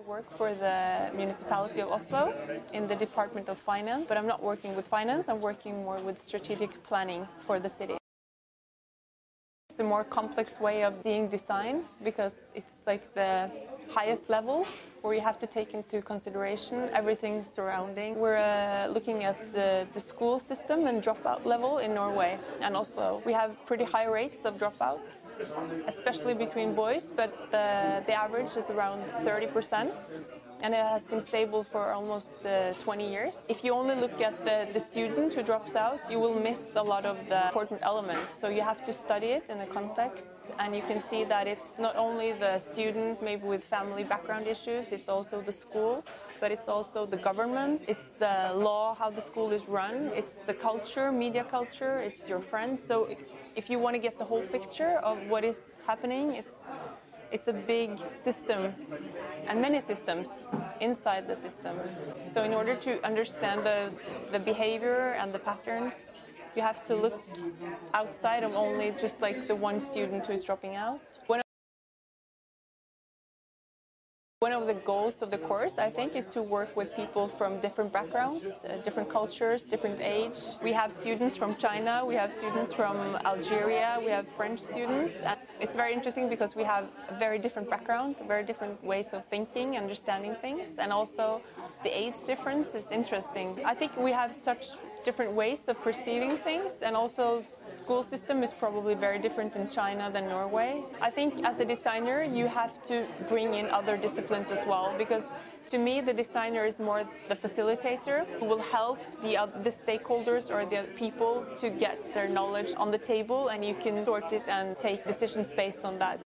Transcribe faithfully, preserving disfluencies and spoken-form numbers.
work for the municipality of Oslo in the Department of Finance, but I'm not working with finance, I'm working more with strategic planning for the city. It's a more complex way of seeing design because it's like the highest level where you have to take into consideration everything surrounding. We're uh, looking at the, the school system and dropout level in Norway and Oslo. We have pretty high rates of dropouts, especially between boys, but the, the average is around thirty percent. And it has been stable for almost uh, twenty years. If you only look at the, the student who drops out, you will miss a lot of the important elements. So you have to study it in a context, and you can see that it's not only the student, maybe with family background issues, it's also the school, but it's also the government, it's the law, how the school is run, it's the culture, media culture, it's your friends. So if, if you want to get the whole picture of what is happening, it's It's a big system and many systems inside the system. So in order to understand the, the behavior and the patterns, you have to look outside of only just like the one student who is dropping out. One One of the goals of the course, I think, is to work with people from different backgrounds, uh, different cultures, different age. We have students from China, we have students from Algeria, we have French students. And it's very interesting because we have a very different background, very different ways of thinking, understanding things, and also the age difference is interesting. I think we have such different ways of perceiving things, and also school system is probably very different in China than Norway. I think as a designer, you have to bring in other disciplines as well, because to me, the designer is more the facilitator who will help the, uh, the stakeholders or the people to get their knowledge on the table, and you can sort it and take decisions based on that.